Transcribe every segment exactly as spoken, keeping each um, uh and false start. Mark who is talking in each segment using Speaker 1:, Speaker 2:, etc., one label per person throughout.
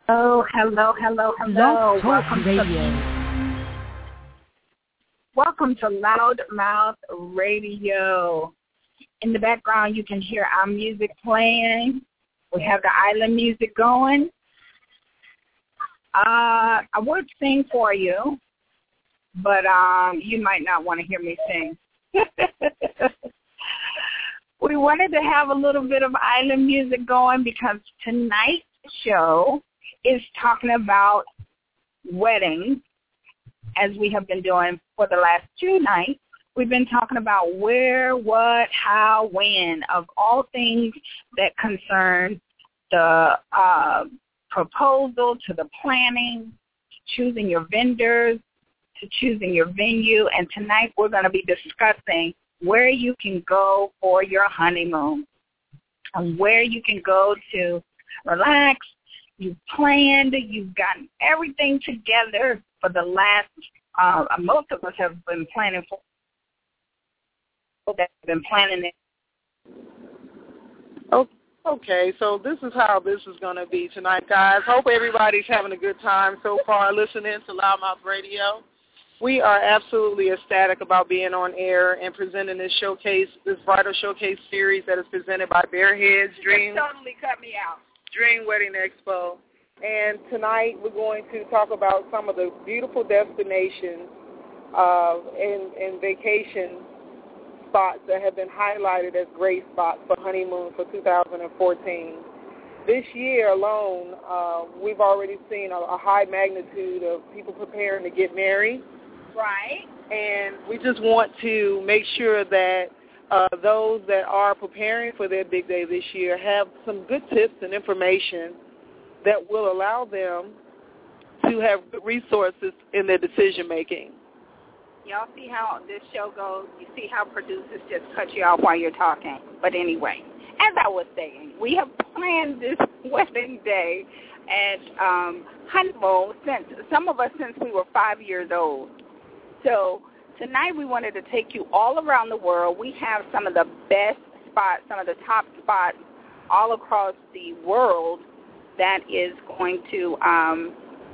Speaker 1: Oh, hello, hello, hello. Welcome to, welcome to Loudmouth Radio. In the background, you can hear our music playing. We have the island music going. Uh, I would sing for you, but um, you might not want to hear me sing. We wanted to have a little bit of island music going because tonight's show is talking about weddings, as we have been doing for the last two nights. We've been talking about where, what, how, when, of all things that concern the uh, proposal, to the planning, to choosing your vendors, to choosing your venue. And tonight we're going to be discussing where you can go for your honeymoon and where you can go to relax. You've planned, you've gotten everything together for the last, uh, most of us have been planning for, that have been planning it.
Speaker 2: Okay, so this is how this is going to be tonight, guys. Hope everybody's having a good time so far listening to Loudmouth Radio. We are absolutely ecstatic about being on air and presenting this showcase, this bridal showcase series that is presented by Bareheads Dream.
Speaker 1: You totally cut me out.
Speaker 2: Dream Wedding Expo. And tonight we're going to talk about some of the beautiful destinations uh, and, and vacation spots that have been highlighted as great spots for honeymoon for two thousand fourteen. This year alone, uh, we've already seen a, a high magnitude of people preparing to get married.
Speaker 1: Right.
Speaker 2: And we just want to make sure that uh, those that are preparing for their big day this year have some good tips and information that will allow them to have good resources in their decision making.
Speaker 1: Y'all see how this show goes? You see how producers just cut you off while you're talking. But anyway, as I was saying, we have planned this wedding day and um, honeymoon since, some of us since we were five years old. So tonight we wanted to take you all around the world. We have some of the best spots, some of the top spots all across the world that is going to um,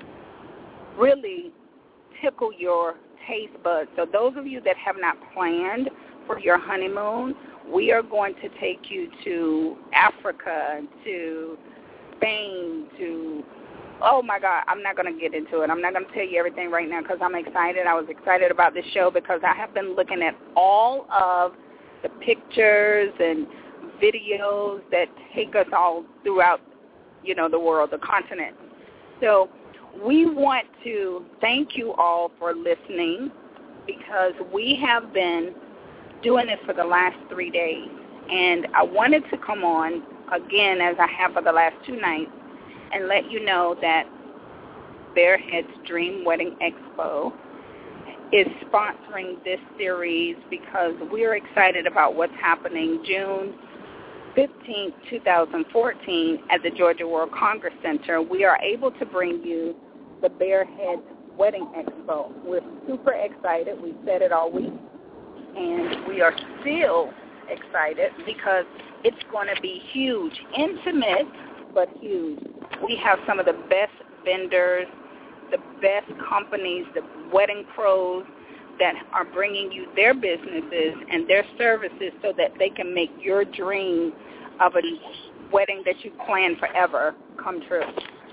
Speaker 1: really tickle your taste buds. So those of you that have not planned for your honeymoon, we are going to take you to Africa, to Spain, to, oh my God, I'm not going to get into it. I'm not going to tell you everything right now because I'm excited. I was excited about this show because I have been looking at all of the pictures and videos that take us all throughout, you know, the world, the continent. So we want to thank you all for listening because we have been doing this for the last three days. And I wanted to come on again, as I have for the last two nights, and let you know that Bareheads Dream Wedding Expo is sponsoring this series because we're excited about what's happening June fifteenth, twenty fourteen at the Georgia World Congress Center. We are able to bring you the Bareheads Wedding Expo. We're super excited. We've said it all week, and we are still excited because it's going to be huge, intimate, but huge. We have some of the best vendors, the best companies, the wedding pros that are bringing you their businesses and their services so that they can make your dream of a wedding that you plan forever come true.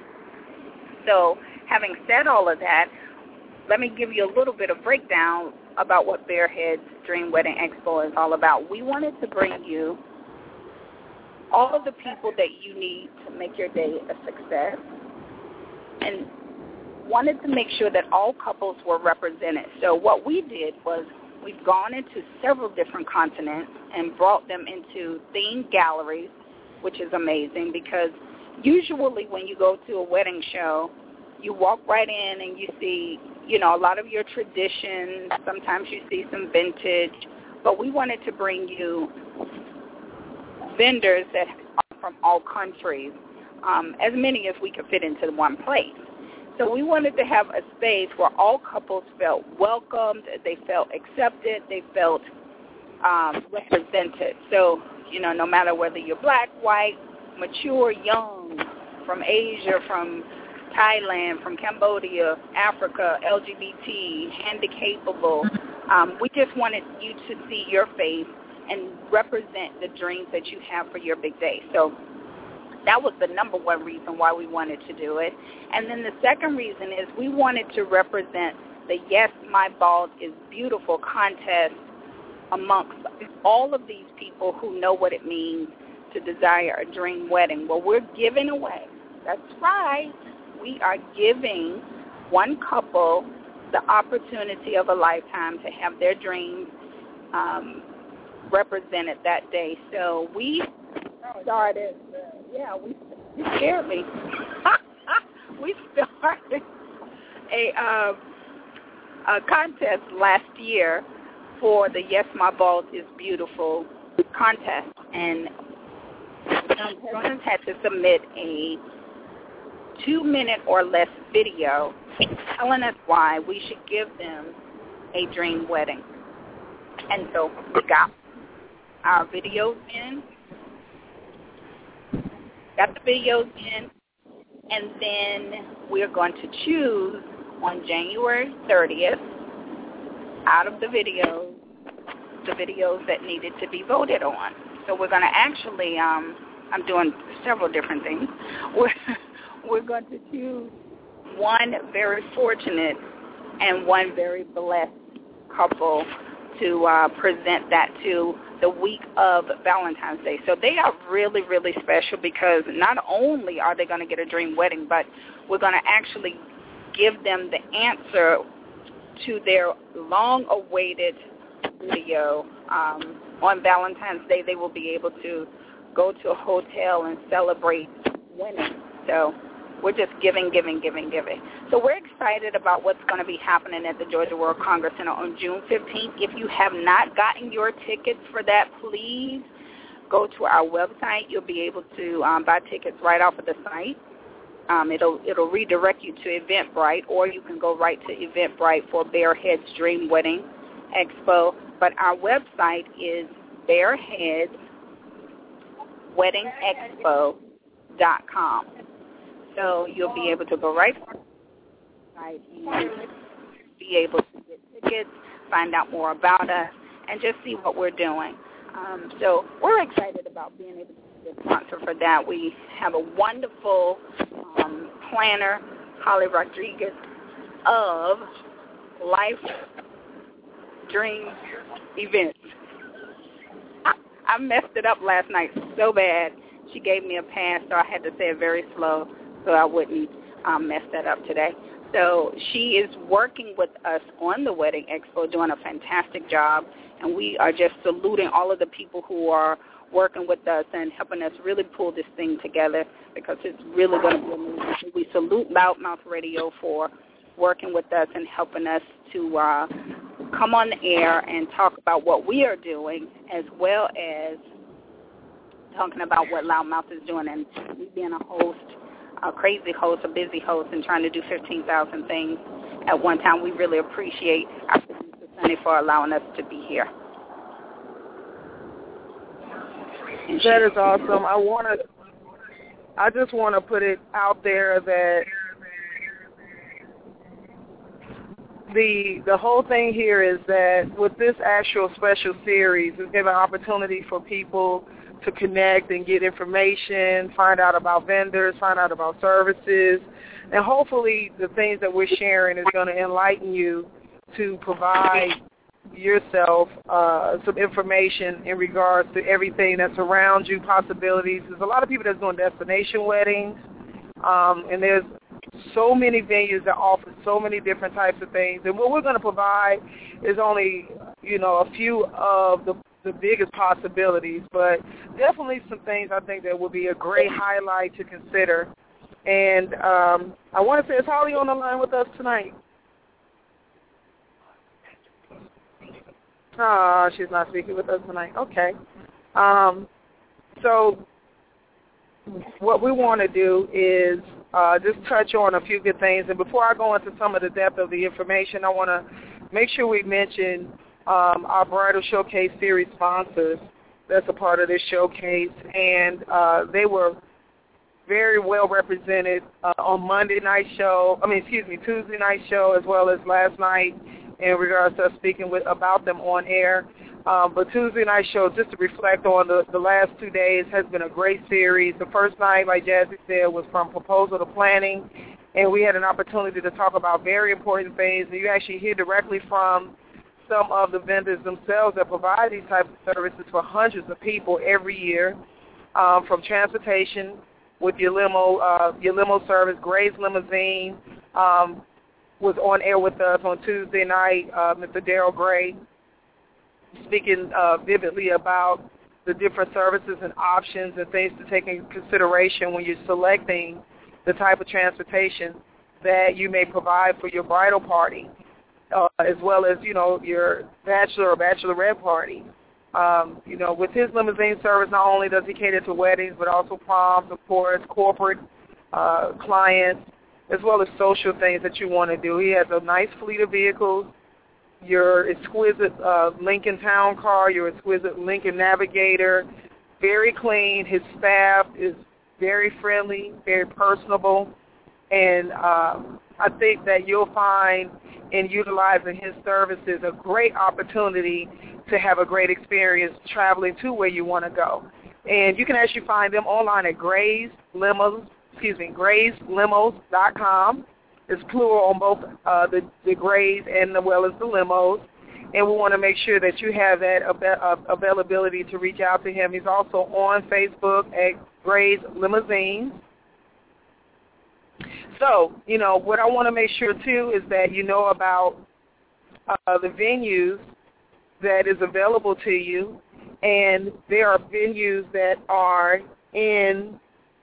Speaker 1: So having said all of that, let me give you a little bit of breakdown about what Bareheads Dream Wedding Expo is all about. We wanted to bring you all of the people that you need to make your day a success and wanted to make sure that all couples were represented. So what we did was we've gone into several different continents and brought them into themed galleries, which is amazing because usually when you go to a wedding show, you walk right in and you see, you know, a lot of your traditions. Sometimes you see some vintage. But we wanted to bring you vendors that are from all countries, um, as many as we could fit into one place. So we wanted to have a space where all couples felt welcomed, they felt accepted, they felt um, represented. So, you know, no matter whether you're black, white, mature, young, from Asia, from Thailand, from Cambodia, Africa, L G B T, handicapable. Um, we just wanted you to see your face and represent the dreams that you have for your big day. So that was the number one reason why we wanted to do it. And then the second reason is we wanted to represent the Yes, My Bald is Beautiful contest amongst all of these people who know what it means to desire a dream wedding. Well, we're giving away, that's right, we are giving one couple the opportunity of a lifetime to have their dreams um, represented that day. So we started, yeah, we you scared me. we started a, uh, a contest last year for the Yes, My Bald is Beautiful contest, and contestants had to submit a two-minute or less video telling us why we should give them a dream wedding. And so we got our videos in, got the videos in, and then we're going to choose on January thirtieth out of the videos, the videos that needed to be voted on. So we're going to actually, um, I'm doing several different things. We're, we're going to choose one very fortunate and one very blessed couple to uh, present that to the week of Valentine's Day. So they are really, really special because not only are they going to get a dream wedding, but we're going to actually give them the answer to their long-awaited video. Um, on Valentine's Day, they will be able to go to a hotel and celebrate winning. So we're just giving, giving, giving, giving. So we're excited about what's going to be happening at the Georgia World Congress Center on June fifteenth. If you have not gotten your tickets for that, please go to our website. You'll be able to um, buy tickets right off of the site. Um, it'll it'll redirect you to Eventbrite, or you can go right to Eventbrite for Barehead's Dream Wedding Expo. But our website is bareheads wedding expo dot com. So you'll be able to go right to our site and be able to get tickets, find out more about us, and just see what we're doing. Um, so we're excited about being able to be a sponsor for that. We have a wonderful um, planner, Holly Rodriguez, of Life Dream Events. I, I messed it up last night so bad. She gave me a pass, so I had to say it very slow so I wouldn't um, mess that up today. So she is working with us on the Wedding Expo, doing a fantastic job, and we are just saluting all of the people who are working with us and helping us really pull this thing together, because it's really going to be amazing. We salute Loudmouth Radio for working with us and helping us to uh, come on the air and talk about what we are doing, as well as talking about what Loudmouth is doing. And we being a host, a crazy host, a busy host, and trying to do fifteen thousand things at one time, we really appreciate our producer, Sunny, for allowing us to be here. And
Speaker 2: that is awesome. I want to, I just want to put it out there that the the whole thing here is that with this actual special series, it's given an opportunity for people to connect and get information, find out about vendors, find out about services, and hopefully the things that we're sharing is going to enlighten you to provide yourself uh, some information in regards to everything that's around you, possibilities. There's a lot of people that's doing destination weddings, um, and there's so many venues that offer so many different types of things. And what we're going to provide is only, you know, a few of the the biggest possibilities, but definitely some things I think that would be a great highlight to consider. And um, I want to say, is Holly on the line with us tonight? Oh, she's not speaking with us tonight. Okay. Um, so what we want to do is uh, just touch on a few good things. And before I go into some of the depth of the information, I want to make sure we mention um, our Bridal Showcase Series sponsors that's a part of this showcase. And uh, they were very well represented uh, on Monday night show, I mean, excuse me, Tuesday night show, as well as last night in regards to us speaking with about them on air. Um, but Tuesday night show, just to reflect on the, the last two days, has been a great series. The first night, like Jazzy said, was from proposal to planning, and we had an opportunity to talk about very important things. And you actually hear directly from some of the vendors themselves that provide these types of services for hundreds of people every year, um, from transportation with your limo, uh, your limo service. Gray's Limousine um, was on air with us on Tuesday night, uh, Mister Daryl Gray, speaking uh, vividly about the different services and options and things to take into consideration when you're selecting the type of transportation that you may provide for your bridal party, uh, as well as, you know, your bachelor or bachelorette party. Um, you know, with his limousine service, not only does he cater to weddings, but also proms, of course, corporate uh, clients, as well as social things that you want to do. He has a nice fleet of vehicles, your exquisite uh, Lincoln Town Car, your exquisite Lincoln Navigator, very clean. His staff is very friendly, very personable, and um, I think that you'll find in utilizing his services a great opportunity to have a great experience traveling to where you want to go. And you can actually find them online at Gray's Limos, excuse me, Grays Limos dot com. It's plural on both uh, the, the Grays and as well as the limos. And we want to make sure that you have that av- availability to reach out to him. He's also on Facebook at Grays Limousines. So, you know, what I want to make sure, too, is that you know about uh, the venues that is available to you. And there are venues that are in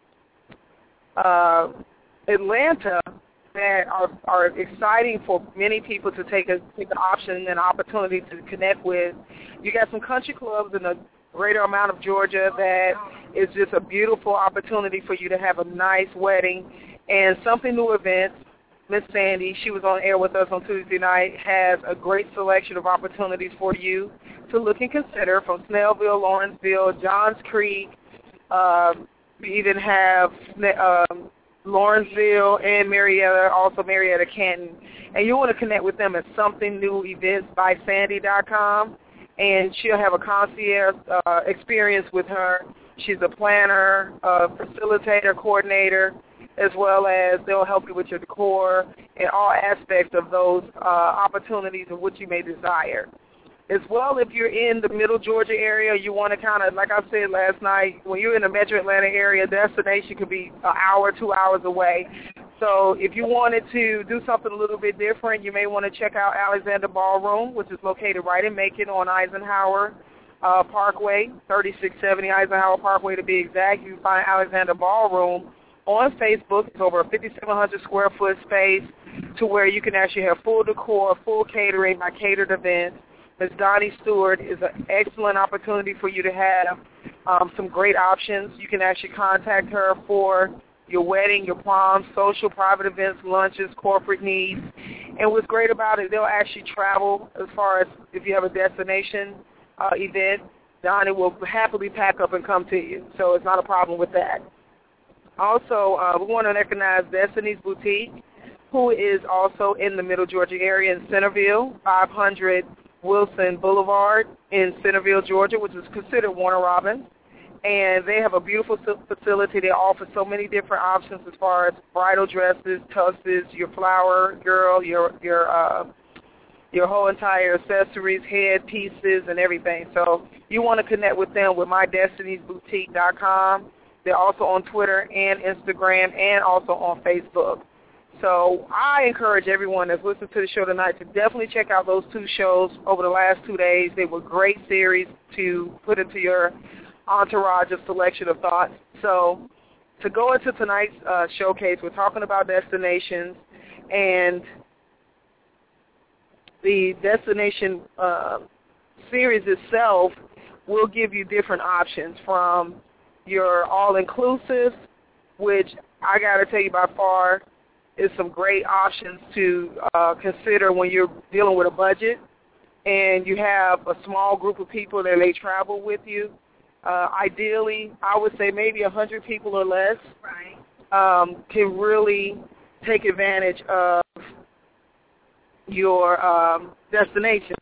Speaker 2: uh, Atlanta that are, are exciting for many people to take a take the option and opportunity to connect with. You got some country clubs in the greater amount of Georgia that is just a beautiful opportunity for you to have a nice wedding. And Something New Events, Miss Sandy, she was on air with us on Tuesday night, has a great selection of opportunities for you to look and consider, from Snellville, Lawrenceville, Johns Creek. Uh, we even have um, Lawrenceville and Marietta, also Marietta Canton. And you want to connect with them at something new events by sandy dot com, and she'll have a concierge uh, experience with her. She's a planner, a facilitator, coordinator, as well as they'll help you with your decor and all aspects of those uh, opportunities and what you may desire. As well, if you're in the middle Georgia area, you want to kind of, like I said last night, when you're in the metro Atlanta area, destination could be an hour, two hours away. So if you wanted to do something a little bit different, you may want to check out Alexander Ballroom, which is located right in Macon on Eisenhower uh, Parkway, thirty-six seventy Eisenhower Parkway to be exact. You can find Alexander Ballroom on Facebook. It's over a fifty-seven hundred square foot space to where you can actually have full decor, full catering by catered events. Miz Donnie Stewart is an excellent opportunity for you to have um, some great options. You can actually contact her for your wedding, your prom, social, private events, lunches, corporate needs. And what's great about it, they'll actually travel as far as if you have a destination uh, event. Donnie will happily pack up and come to you, so it's not a problem with that. Also, uh, we want to recognize Destiny's Boutique, who is also in the middle Georgia area in Centerville, five hundred Wilson Boulevard in Centerville, Georgia, which is considered Warner Robins. And they have a beautiful facility. They offer so many different options as far as bridal dresses, tusses, your flower girl, your your uh, your whole entire accessories, head pieces, and everything. So you want to connect with them with my destinies boutique dot com. They're also on Twitter and Instagram and also on Facebook. So I encourage everyone that's listening to the show tonight to definitely check out those two shows over the last two days. They were great series to put into your entourage of selection of thoughts. So to go into tonight's uh, showcase, we're talking about destinations, and the destination uh, series itself will give you different options, from your all-inclusive, which I got to tell you by far is some great options to uh, consider when you're dealing with a budget and you have a small group of people that may travel with you. uh, ideally, I would say maybe one hundred people or less,
Speaker 1: right,
Speaker 2: um, can really take advantage of your um, destination.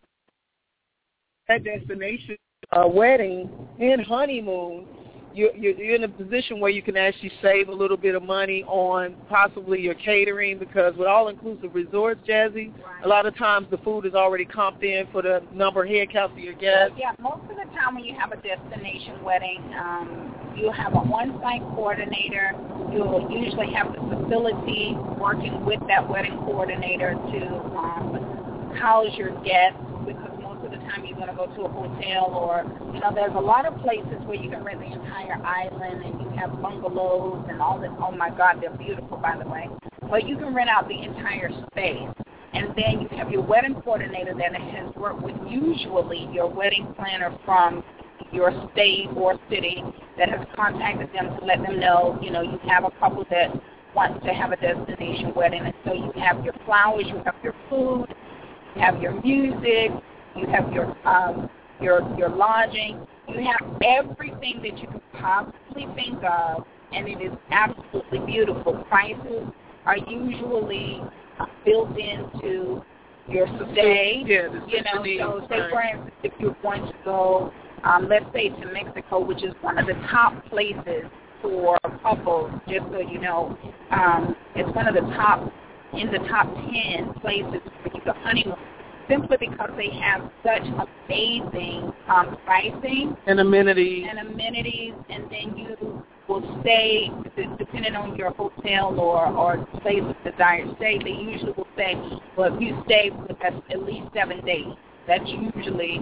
Speaker 2: That destination, uh, wedding and honeymoon, you're, you're in a position where you can actually save a little bit of money on possibly your catering, because with all-inclusive resorts, Jazzy,
Speaker 1: right.
Speaker 2: a lot of times the food is already comped in for the number head count of your guests.
Speaker 1: Yeah, most of the time when you have a destination wedding, um, you have an on-site coordinator. You'll usually have the facility working with that wedding coordinator to um, house your guests, because most of the time you're going to go to a hotel, or, you know, there's a lot of places where you can rent the entire island, and you have bungalows and all this. Oh, my God, they're beautiful, by the way. But you can rent out the entire space. And then you have your wedding coordinator that has worked with usually your wedding planner from your state or city that has contacted them to let them know, you know, you have a couple that wants to have a destination wedding. And so you have your flowers, you have your food, you have your music, you have your um, your your lodging. You have everything that you could possibly think of, and it is absolutely beautiful. Prices are usually built into your stay.
Speaker 2: Yeah,
Speaker 1: you know, so say for instance, if you're going to go, um, let's say to Mexico, which is one of the top places for couples, just so you know, um, it's one of the top, in the top ten places for you to honeymoon, simply because they have such amazing um, pricing
Speaker 2: and amenities.
Speaker 1: And amenities, and then you will stay, depending on your hotel or, or place of desired stay, they usually will say, well, if you stay with us at least seven days, that's usually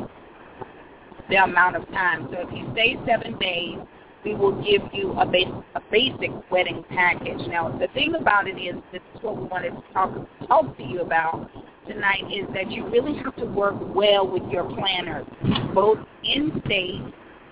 Speaker 1: the amount of time. So if you stay seven days, we will give you a, base, a basic wedding package. Now, the thing about it is, this is what we wanted to talk, talk to you about tonight, is that you really have to work well with your planners, both in-state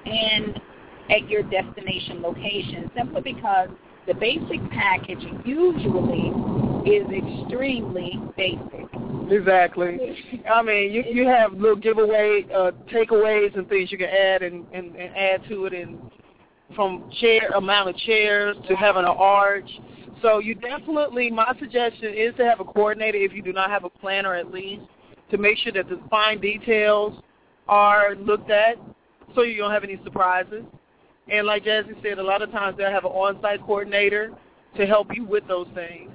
Speaker 1: and at your destination location, simply because the basic package usually is extremely basic.
Speaker 2: Exactly. I mean, you you have little giveaway, uh, takeaways and things you can add and, and, and add to it, and from chair amount of chairs to having an arch. So you definitely, my suggestion is to have a coordinator if you do not have a planner, at least, to make sure that the fine details are looked at so you don't have any surprises. And like Jazzy said, a lot of times they'll have an on-site coordinator to help you with those things.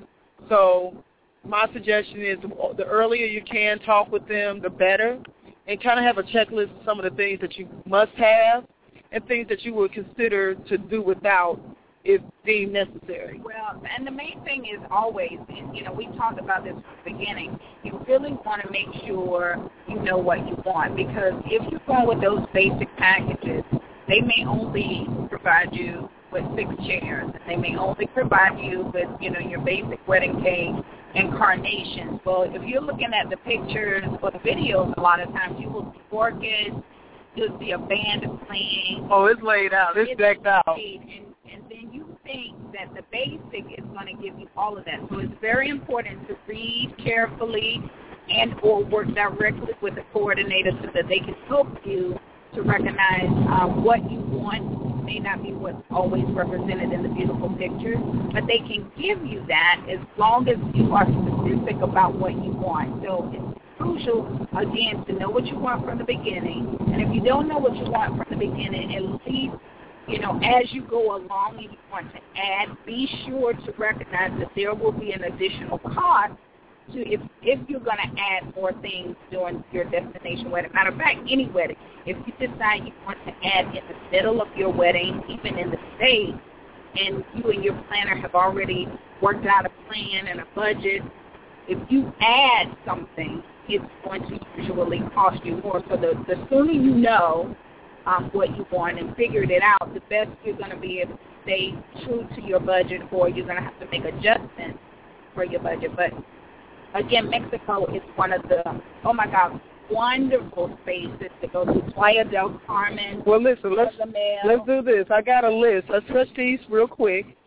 Speaker 2: So my suggestion is the earlier you can talk with them, the better, and kind of have a checklist of some of the things that you must have and things that you would consider to do without if deemed necessary.
Speaker 1: Well, and the main thing is always, you know, we talked about this from the beginning, you really want to make sure you know what you want, because if you go with those basic packages, they may only provide you with six chairs. They may only provide you with, you know, your basic wedding cake and carnations. Well, if you're looking at the pictures or the videos, a lot of times you will see orchids, you'll see a band playing.
Speaker 2: Oh, it's laid out. It's, it's decked out.
Speaker 1: And, and then you think that the basic is going to give you all of that. So it's very important to read carefully and or work directly with the coordinator so that they can help you to recognize um, what you want. May not be what's always represented in the beautiful pictures, but they can give you that as long as you are specific about what you want. So it's crucial, again, to know what you want from the beginning. And if you don't know what you want from the beginning, at least, you know, as you go along and you want to add, be sure to recognize that there will be an additional cost to if if you're going to add more things during your destination wedding. Matter of fact, any wedding, if you decide you want to add in the middle of your wedding, even in the state, and you and your planner have already worked out a plan and a budget, if you add something, it's going to usually cost you more. So the, the sooner you know um, what you want and figured it out, the best you're going to be able to stay true to your budget, or you're going to have to make adjustments for your budget. But again, Mexico is one of the, oh my God, wonderful spaces to go to. Playa del Carmen.
Speaker 2: Well, listen, let's, let's do this. I got a list. Let's touch these real quick,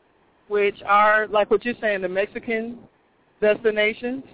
Speaker 2: which are, like what you're saying, the Mexican destinations.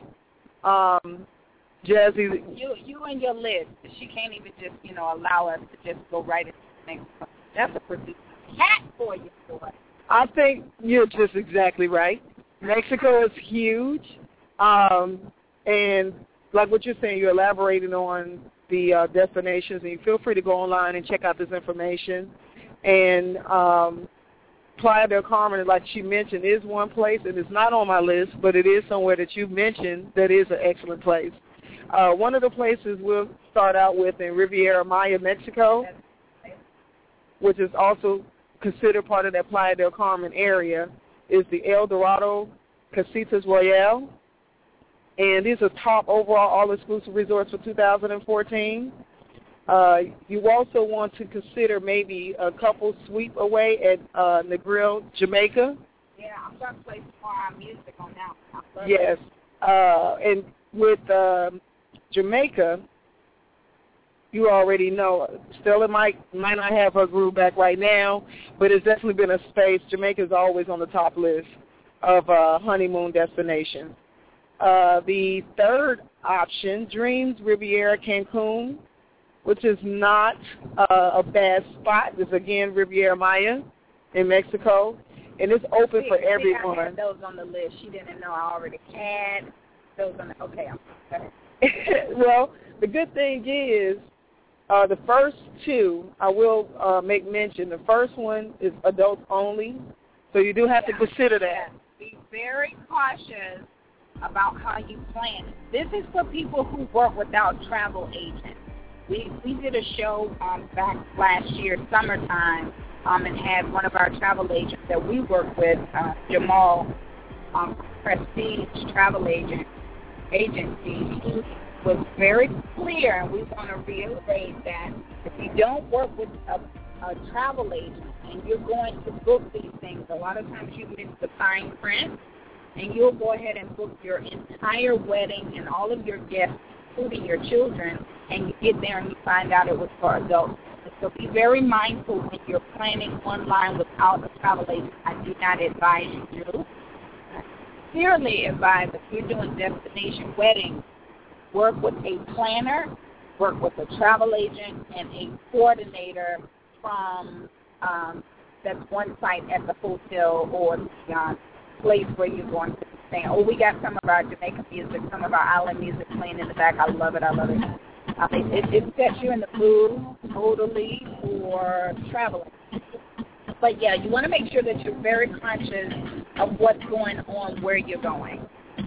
Speaker 2: Um, Jazzy.
Speaker 1: You, you and your list. She can't even just, you know, allow us to just go right into Mexico. That's a producer cat for you, boy.
Speaker 2: I think you're just exactly right. Mexico is huge, um, and like what you're saying, you're elaborating on the uh, destinations, and you feel free to go online and check out this information. And um, Playa del Carmen, like she mentioned, is one place, and it's not on my list, but it is somewhere that you've mentioned that is an excellent place. Uh, one of the places we'll start out with in Riviera Maya, Mexico, which is also considered part of that Playa del Carmen area, is the El Dorado Casitas Royale. And these are top overall all-exclusive resorts for two thousand fourteen. Uh, you also want to consider maybe a couple sweep away at uh, Negril, Jamaica.
Speaker 1: Yeah, I'm going to play some more our music on that.
Speaker 2: Yes. Uh, and with uh, Jamaica, you already know, Stella might, might not have her groove back right now, but it's definitely been a space. Jamaica's always on the top list of uh, honeymoon destinations. Uh, the third option, Dreams Riviera Cancun, which is not uh, a bad spot. It's, again, Riviera Maya in Mexico, and it's open
Speaker 1: see,
Speaker 2: for
Speaker 1: see,
Speaker 2: everyone.
Speaker 1: I had those on the list. She didn't know I already had those on the, okay, I'm sorry.
Speaker 2: Well, the good thing is uh, the first two, I will uh, make mention. The first one is adults only, so you do have
Speaker 1: yeah.
Speaker 2: to consider that.
Speaker 1: Yeah. Be very cautious about how you plan. This is for people who work without travel agents. We we did a show um, back last year, summertime, um, and had one of our travel agents that we work with, uh, Jamal, um, Prestige Travel Agent Agency. He was very clear, and we want to reiterate that if you don't work with a, a travel agent and you're going to book these things, a lot of times you miss the fine print, and you'll go ahead and book your entire wedding and all of your guests, including your children, and you get there and you find out it was for adults. So be very mindful when you're planning online without a travel agent. I do not advise you to. I sincerely advise if you're doing destination weddings, work with a planner, work with a travel agent, and a coordinator from um, that's one site at the hotel or the uh, place where you're going to be staying. Oh, we got some of our Jamaican music, some of our island music playing in the back. I love it. I love it. Uh, it, it sets you in the mood totally for traveling. But, yeah, you want to make sure that you're very conscious of what's going on where you're going.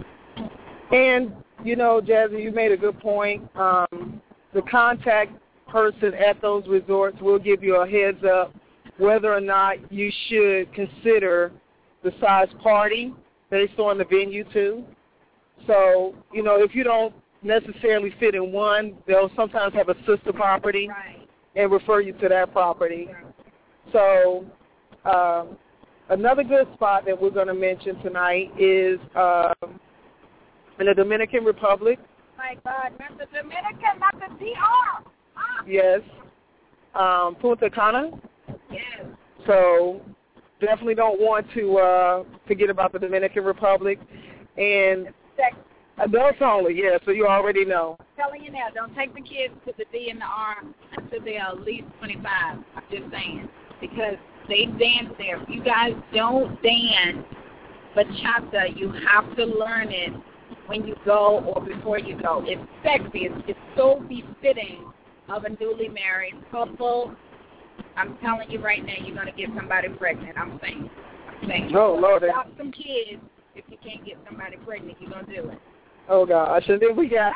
Speaker 2: And, you know, Jazzy, you made a good point. Um, the contact person at those resorts will give you a heads up whether or not you should consider the size party based on the venue, too. So, you know, if you don't necessarily fit in one, they'll sometimes have a sister property
Speaker 1: right.
Speaker 2: and refer you to that property. So uh, another good spot that we're going to mention tonight is uh, in the Dominican Republic.
Speaker 1: My God, not the Dominican, not the D R. Ah.
Speaker 2: Yes. Um, Punta Cana.
Speaker 1: Yes.
Speaker 2: So definitely don't want to uh, forget about the Dominican Republic. And adults only, yeah, so you already know.
Speaker 1: I'm telling you now, don't take the kids to the D and the R until they are at least twenty-five. I'm just saying. Because they dance there. If you guys don't dance bachata, you have to learn it when you go or before you go. It's sexy. It's, it's so befitting of a newly married couple. I'm telling you right now, you're going to get somebody pregnant. I'm saying. I'm saying.
Speaker 2: Oh, Lord.
Speaker 1: Stop some kids. If you can't get somebody pregnant, you're going to do it.
Speaker 2: Oh, gosh. And then we got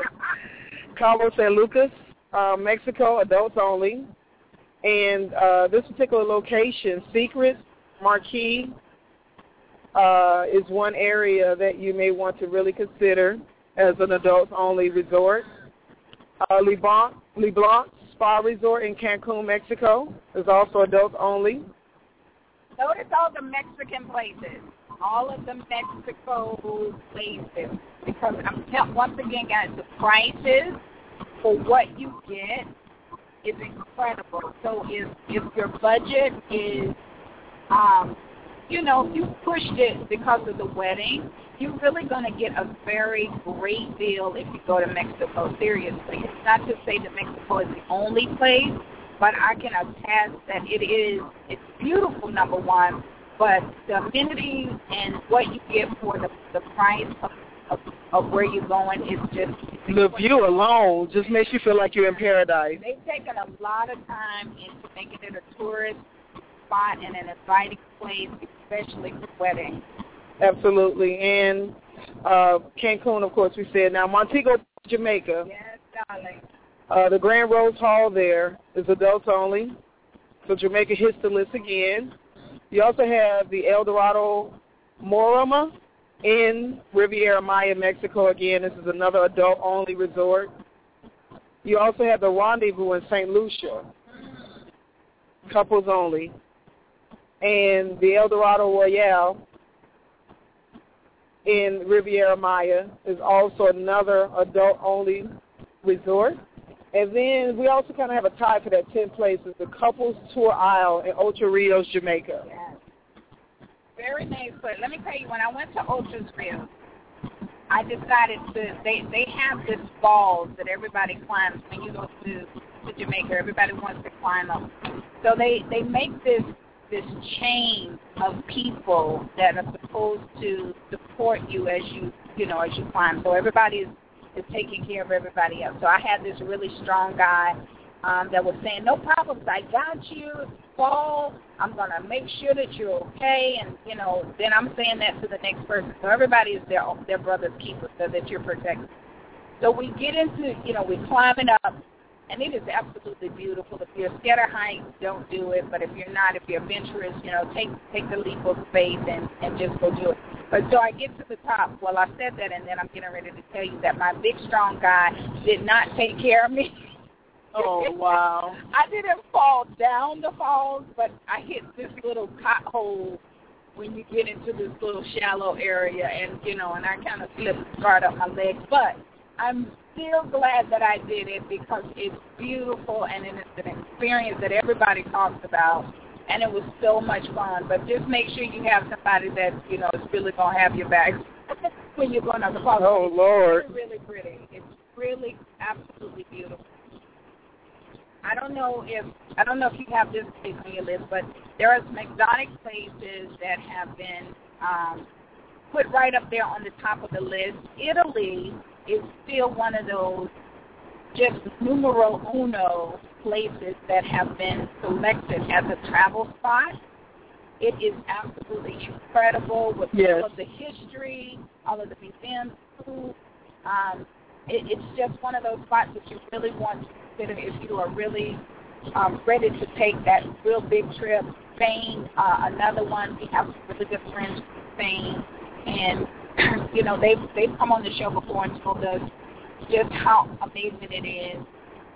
Speaker 2: Cabo San Lucas, uh, Mexico, adults only. And uh, this particular location, Secret Marquee, uh, is one area that you may want to really consider as an adults-only resort. Uh, LeBlanc, LeBlanc Spa Resort in Cancun, Mexico, is also adults-only.
Speaker 1: Notice all the Mexican places, all of the Mexico places, because I'm telling, once again, guys, the prices for what you get is incredible. So if if your budget is, um, you know, if you pushed it because of the wedding, you're really going to get a very great deal if you go to Mexico. Seriously, it's not to say that Mexico is the only place, but I can attest that it is, it's beautiful, number one, but the amenities and what you get for the, the price of, of, of where you're going is just...
Speaker 2: The view alone just makes you feel like you're in paradise.
Speaker 1: They've taken a lot of time into making it a tourist spot and an inviting place, especially for weddings.
Speaker 2: Absolutely. And uh, Cancun, of course, we said. Now, Montego, Jamaica.
Speaker 1: Yes, darling.
Speaker 2: Uh, the Grand Rose Hall there is adults only. So Jamaica hits the list again. You also have the El Dorado Morama in Riviera Maya, Mexico. Again, this is another adult-only resort. You also have the Rendezvous in Saint Lucia, couples only. And the El Dorado Royale in Riviera Maya is also another adult-only resort. And then we also kind of have a tie for that tenth place is the Couples Tour Isle in Ocho Rios, Jamaica.
Speaker 1: Yes. Very nice, but let me tell you, when I went to Ocho Rios, I decided to, they, they have this falls that everybody climbs when you go to, to Jamaica. Everybody wants to climb up. So they, they make this this chain of people that are supposed to support you as you, you know, as you climb. So everybody is, is taking care of everybody else. So I had this really strong guy um, that was saying, no problems, I got you, fall, I'm going to make sure that you're okay. And, you know, then I'm saying that to the next person. So everybody is their, their brother's keeper so that you're protected. So we get into, you know, we're climbing up. And it is absolutely beautiful. If you're scared of heights, don't do it. But if you're not, if you're adventurous, you know, take take the leap of faith and, and just go do it. But so I get to the top. Well, I said that, and then I'm getting ready to tell you that my big, strong guy did not take care of me.
Speaker 2: Oh, wow.
Speaker 1: I didn't fall down the falls, but I hit this little pothole when you get into this little shallow area. And, you know, and I kind of slipped and scarred up my legs. But I'm still glad that I did it because it's beautiful and it's an experience that everybody talks about, and it was so much fun. But just make sure you have somebody that, you know, is really going to have your back when you're going up the falls.
Speaker 2: Oh, Lord.
Speaker 1: It's really pretty. It's really absolutely beautiful. I don't know if I don't know if you have this place on your list, but there are some exotic places that have been um, put right up there on the top of the list. Italy is still one of those just numero uno places that have been selected as a travel spot. It is absolutely incredible with
Speaker 2: yes.
Speaker 1: all of the history, all of the museums, food. Um, it, it's just one of those spots that you really want to consider if you are really um, ready to take that real big trip. Spain, uh, another one. We have some really good friends from Spain, and you know, they've, they've come on the show before and told us just how amazing it is.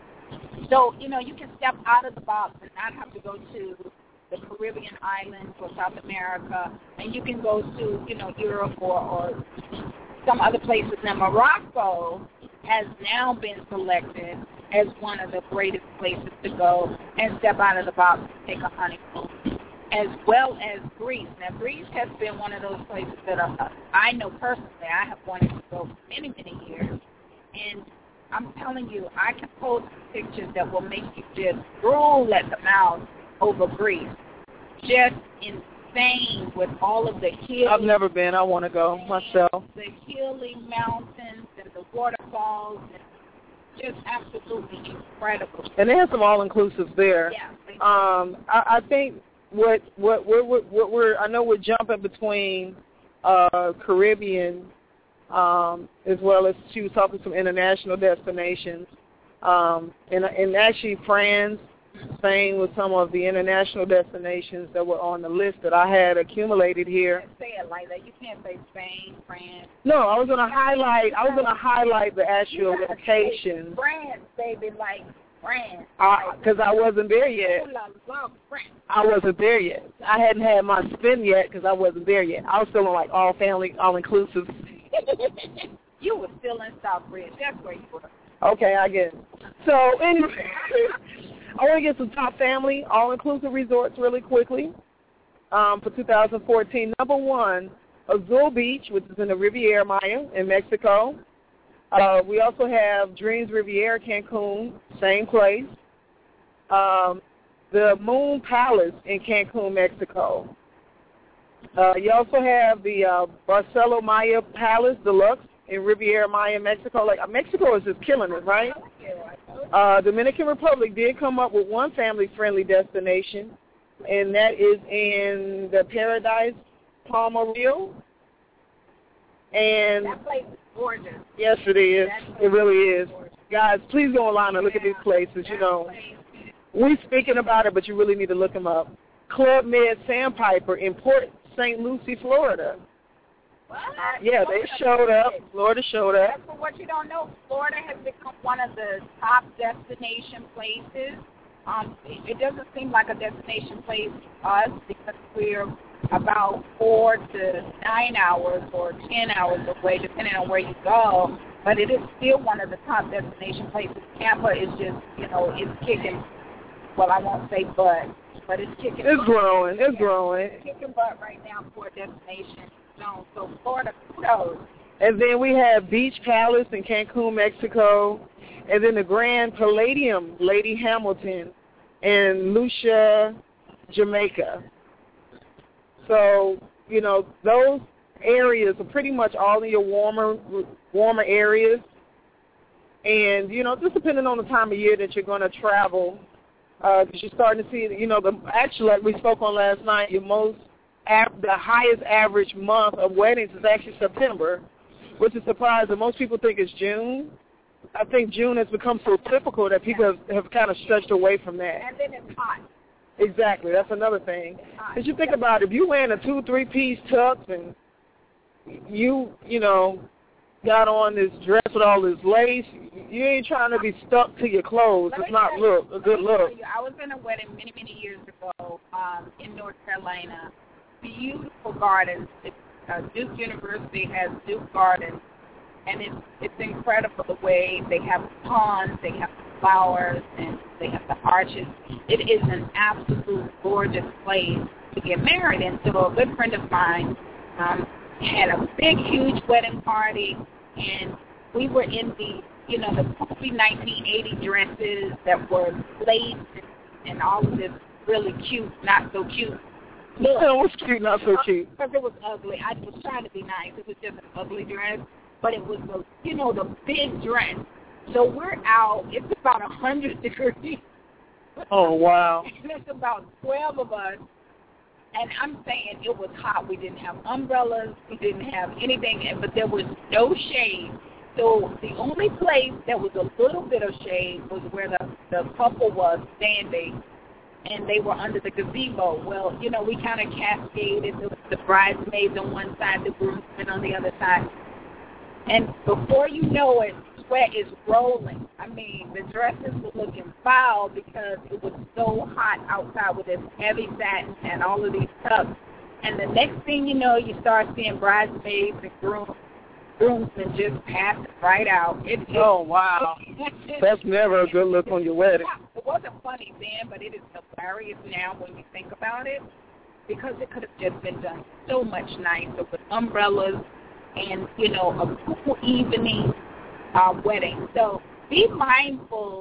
Speaker 1: So, you know, you can step out of the box and not have to go to the Caribbean islands or South America, and you can go to, you know, Europe or, or some other places. Now, Morocco has now been selected as one of the greatest places to go and step out of the box and take a honeymoon, as well as Greece. Now, Greece has been one of those places that I, I know personally I have wanted to go for many, many years. And I'm telling you, I can post pictures that will make you just drool at the mouth over Greece. Just insane with all of the hills.
Speaker 2: I've never been. I want to go myself.
Speaker 1: The hilly mountains and the waterfalls and just absolutely incredible.
Speaker 2: And they have some all-inclusives there.
Speaker 1: Yeah.
Speaker 2: Um, I, I think what what what what, what we're I know we're jumping between uh, Caribbean um, as well as she was talking some international destinations, um, and and actually France, Spain was some of the international destinations that were on the list that I had accumulated here.
Speaker 1: Say it like that. You can't say Spain, France.
Speaker 2: No, I was going to highlight. I was going to highlight the actual locations.
Speaker 1: France, baby, like France.
Speaker 2: Because I, I wasn't there yet. I wasn't there yet. I hadn't had my spin yet because I wasn't there yet. I was still on like all family, all inclusive.
Speaker 1: You were still in Southbridge. That's where you were.
Speaker 2: Okay, I guess. So anyway. I want to get some top family, all-inclusive resorts really quickly um, for two thousand fourteen. Number one, Azul Beach, which is in the Riviera Maya in Mexico. Uh, we also have Dreams Riviera Cancun, same place. Um, the Moon Palace in Cancun, Mexico. Uh, you also have the uh, Barcelo Maya Palace Deluxe in Riviera Maya, Mexico. Like Mexico is just killing it, right? Uh, Dominican Republic did come up with one family-friendly destination, and that is in the Paradise Palma Rio. And
Speaker 1: that place is gorgeous.
Speaker 2: Yes, it is. It really is. Gorgeous. Guys, please go online and look
Speaker 1: yeah,
Speaker 2: at these places. You know, we're speaking about it, but you really need to look them up. Club Med Sandpiper in Port Saint Lucie, Florida.
Speaker 1: What?
Speaker 2: Yeah, they showed up. Florida showed up.
Speaker 1: That's for what you don't know. Florida has become one of the top destination places. Um, it, it doesn't seem like a destination place to us because we're about four to nine hours or ten hours away, depending on where you go. But it is still one of the top destination places. Tampa is just, you know, it's kicking. Well, I won't say butt, but it's kicking.
Speaker 2: It's
Speaker 1: butt.
Speaker 2: growing. It's growing.
Speaker 1: It's kicking butt right now for a destination. No, so Florida, kudos.
Speaker 2: And then we have Beach Palace in Cancun, Mexico, and then the Grand Palladium, Lady Hamilton, in Lucia, Jamaica. So, you know, those areas are pretty much all in your warmer, warmer areas. And, you know, just depending on the time of year that you're going to travel, because uh, you're starting to see, you know, the actually, like we spoke on last night, your most the highest average month of weddings is actually September, which is surprising. Most people think it's June. I think June has become so typical that people have, have kind of stretched away from that.
Speaker 1: And then it's hot.
Speaker 2: Exactly. That's another thing. Because you think about it, if you're wearing a two, three-piece tux and you, you know, got on this dress with all this lace, you ain't trying to be stuck to your clothes. It's not look a good look.
Speaker 1: I was in a wedding many, many years ago um, in North Carolina. Beautiful gardens. Uh, Duke University has Duke Gardens, and it's it's incredible the way they have ponds, they have flowers, and they have the arches. It is an absolute gorgeous place to get married. And so a good friend of mine um, had a big, huge wedding party, and we were in the, you know, the poofy nineteen eighty dresses that were laced and, and all of this really cute, not so cute.
Speaker 2: Look, it was cute, not so cute.
Speaker 1: Because it was ugly. I was trying to be nice. It was just an ugly dress, but it was the, you know, the big dress. So we're out. It's about a hundred degrees.
Speaker 2: Oh wow!
Speaker 1: There's about twelve of us, and I'm saying it was hot. We didn't have umbrellas. We didn't have anything, but there was no shade. So the only place that was a little bit of shade was where the the couple was standing. And they were under the gazebo. Well, you know, we kind of cascaded the, the bridesmaids on one side, the groomsmen on the other side. And before you know it, sweat is rolling. I mean, the dresses were looking foul because it was so hot outside with this heavy satin and all of these tubs. And the next thing you know, you start seeing bridesmaids and grooms. Groomsmen just passed right out. It, it,
Speaker 2: oh, wow. That's never a good look on your wedding.
Speaker 1: It wasn't funny then, but it is hilarious now when you think about it, because it could have just been done so much nicer with umbrellas and, you know, a cool evening uh, wedding. So be mindful,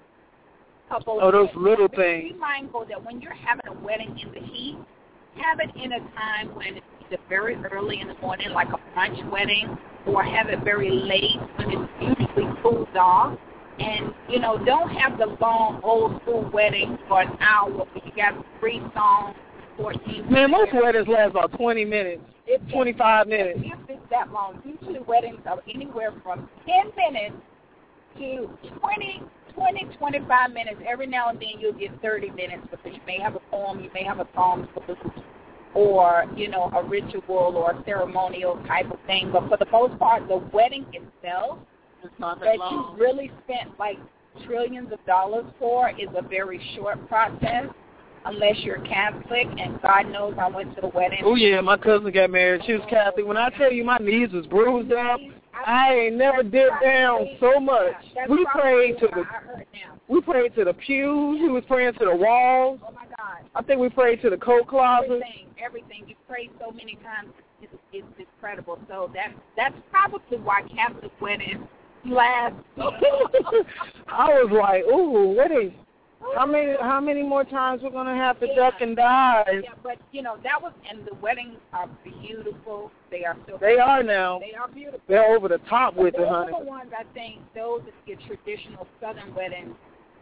Speaker 1: couple.
Speaker 2: Oh, those little things.
Speaker 1: Be mindful that when you're having a wedding in the heat, have it in a time when it's either very early in the morning, like a brunch wedding, or have it very late when it usually cools off. And, you know, don't have the long old school wedding for an hour where you got three songs, fourteen
Speaker 2: Man, most weddings last about twenty minutes,
Speaker 1: it's
Speaker 2: twenty-five minutes.
Speaker 1: If it's that long, usually weddings are anywhere from ten minutes to twenty, twenty, twenty-five minutes. Every now and then you'll get thirty minutes because you may have a poem, you may have a song, or, you know, a ritual or a ceremonial type of thing. But for the most part, the wedding itself
Speaker 2: that,
Speaker 1: that
Speaker 2: long.
Speaker 1: you really spent like trillions of dollars for is a very short process, unless you're Catholic, and God knows I went to the wedding.
Speaker 2: Oh, yeah, my cousin got married. She was Catholic. When I tell you my knees was bruised up, I ain't never dipped down so much. We prayed to the we prayed to the pews. We was praying to the walls.
Speaker 1: Oh, my God.
Speaker 2: I think we prayed to the coat closet.
Speaker 1: Everything, everything. You prayed so many times. It's, it's incredible. So that, that's probably why Catholic weddings last.
Speaker 2: I was like, ooh, what is, How many how many more times we're going to have to
Speaker 1: yeah.
Speaker 2: duck and dive?
Speaker 1: Yeah, but, you know, that was, and the weddings are beautiful. They are so
Speaker 2: They are now.
Speaker 1: They are beautiful.
Speaker 2: They're over the top with
Speaker 1: it,
Speaker 2: honey.
Speaker 1: Those are the ones, I think, those are your traditional Southern weddings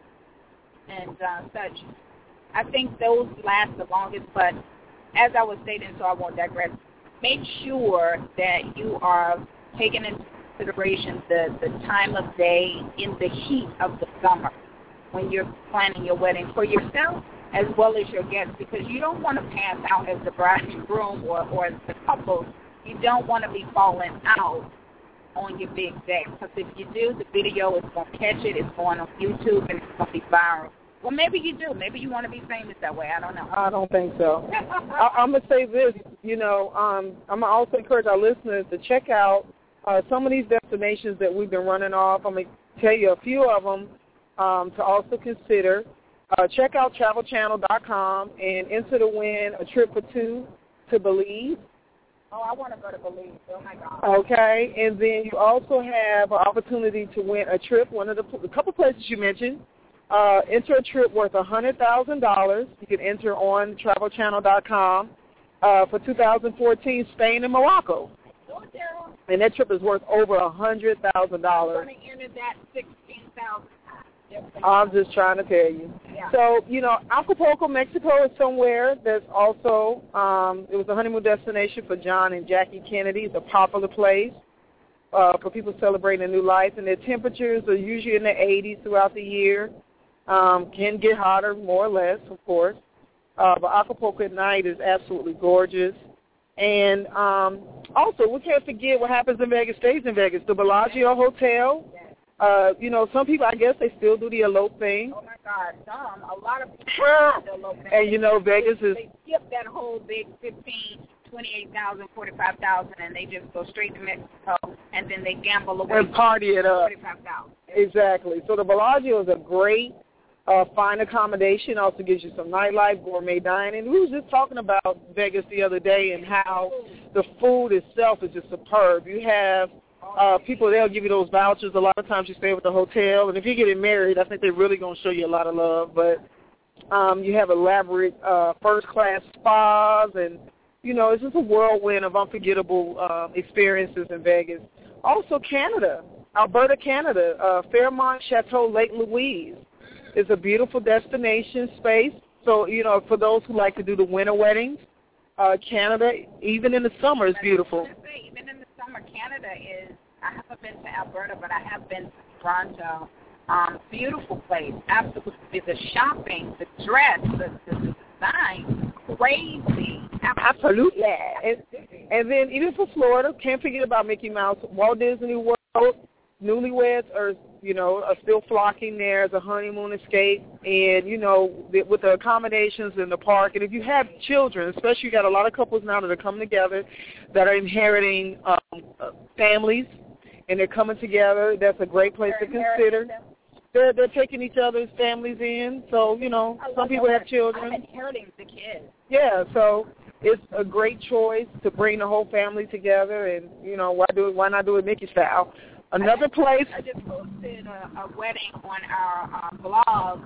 Speaker 1: and uh, such. I think those last the longest, but as I was stating, so I won't digress, make sure that you are taking into consideration the, the time of day in the heat of the summer when you're planning your wedding for yourself as well as your guests, because you don't want to pass out as the bride and groom or, or as the couple. You don't want to be falling out on your big day, because if you do, the video is going to catch it, it's going on YouTube, and it's going to be viral. Well, maybe you do. Maybe you want to be famous that way. I don't know.
Speaker 2: I don't think so. I, I'm going to say this, you know, um, I'm going to also encourage our listeners to check out uh, some of these destinations that we've been running off. I'm going to tell you a few of them um, to also consider. Uh, check out travel channel dot com and enter to win a trip for two to Belize.
Speaker 1: Oh, I want to go to Belize. Oh, my God.
Speaker 2: Okay, and then you also have an opportunity to win a trip, one of the a couple places you mentioned. Uh, enter a trip worth one hundred thousand dollars. You can enter on travel channel dot com uh, for two thousand fourteen, Spain and Morocco. And that trip is worth over one hundred thousand dollars.
Speaker 1: I'm going to enter that sixteen thousand dollars.
Speaker 2: I'm just trying to tell you.
Speaker 1: Yeah.
Speaker 2: So, you know, Acapulco, Mexico is somewhere that's also, um, it was a honeymoon destination for John and Jackie Kennedy. It's a popular place uh, for people celebrating a new life. And their temperatures are usually in the eighties throughout the year. Um, can get hotter, more or less, of course. Uh, but Acapulco at night is absolutely gorgeous. And um, also, we can't forget what happens in Vegas stays in Vegas. The Bellagio Hotel. Uh, you know, some people, I guess, they still do the elope thing.
Speaker 1: Oh, my God. Some, a lot of people do the elope thing.
Speaker 2: And, you know, Vegas is...
Speaker 1: They skip that whole big fifteen, twenty-eight thousand, forty-five thousand, and they just go straight to Mexico, and then they gamble away.
Speaker 2: And party it up.
Speaker 1: forty-five thousand.
Speaker 2: Exactly. So the Bellagio is a great, uh, fine accommodation. Also gives you some nightlife, gourmet dining. We were just talking about Vegas the other day and how the food itself is just superb. You have... Uh, people, they'll give you those vouchers. A lot of times you stay with the hotel. And if you're getting married, I think they're really going to show you a lot of love. But um, you have elaborate uh, first-class spas. And, you know, it's just a whirlwind of unforgettable uh, experiences in Vegas. Also, Canada, Alberta, Canada, uh, Fairmont Chateau Lake Louise is a beautiful destination space. So, you know, for those who like to do the winter weddings, uh, Canada, even in the summer, is beautiful.
Speaker 1: Even in the summer, Canada is, I haven't been to Alberta, but I have been to Toronto. Um, beautiful place, absolutely. The shopping, the dress, the, the design, crazy.
Speaker 2: Absolutely. And, and then even for Florida, can't forget about Mickey Mouse, Walt Disney World. Newlyweds are, you know, are still flocking there as a honeymoon escape. And, you know, with the accommodations in the park. And if you have children, especially you got a lot of couples now that are coming together that are inheriting um, families, and they're coming together, that's a great place to consider. They're, they're taking each other's families in. So, you know, some people have children.
Speaker 1: I'm inheriting the kids.
Speaker 2: Yeah, so it's a great choice to bring the whole family together. And, you know, why do it? Why not do it Mickey style? Another place.
Speaker 1: I just posted a, a wedding on our uh, blog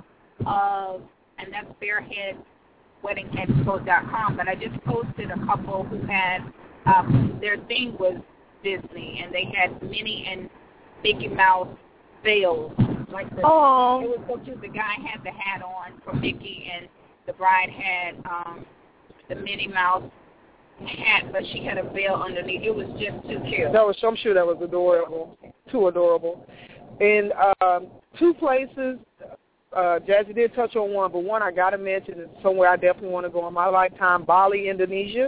Speaker 1: of, and that's Spearhead Wedding Expo dot com, but I just posted a couple who had, um, their theme was Disney, and they had Minnie and Mickey Mouse veils. Like the,
Speaker 2: oh.
Speaker 1: It was so cute. The guy had the hat on for Mickey, and the bride had um, the Minnie Mouse hat, but she had a veil underneath. It was just too cute.
Speaker 2: That was, I'm sure that was adorable, too adorable. And um, two places, uh, Jazzy did touch on one, but one I got to mention is somewhere I definitely want to go in my lifetime, Bali, Indonesia.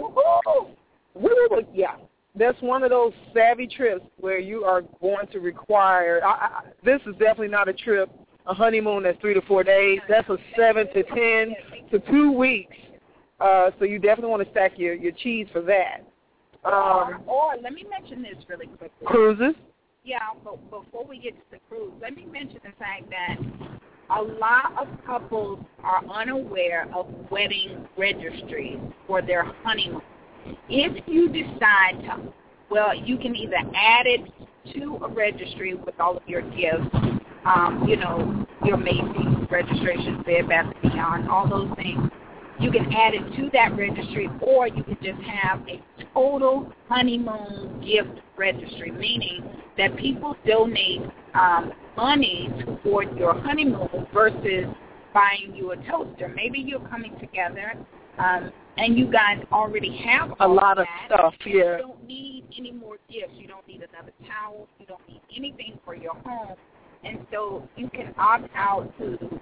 Speaker 2: Woo! Yeah, that's one of those savvy trips where you are going to require, I, I, this is definitely not a trip, a honeymoon that's three to four days. That's a seven to ten to two weeks. Uh, so you definitely want to stack your, your cheese for that. Um,
Speaker 1: or, or let me mention this really quickly.
Speaker 2: Cruises?
Speaker 1: Yeah, but before we get to the cruise, let me mention the fact that a lot of couples are unaware of wedding registries for their honeymoon. If you decide to, well, you can either add it to a registry with all of your gifts, um, you know, your Macy's, registrations, Bed Bath and Beyond, all those things. You can add it to that registry, or you can just have a total honeymoon gift registry, meaning that people donate um, money toward your honeymoon versus buying you a toaster. Maybe you're coming together um, and you guys already have
Speaker 2: a lot of
Speaker 1: that,
Speaker 2: stuff. Yeah,
Speaker 1: you don't need any more gifts. You don't need another towel. You don't need anything for your home, and so you can opt out to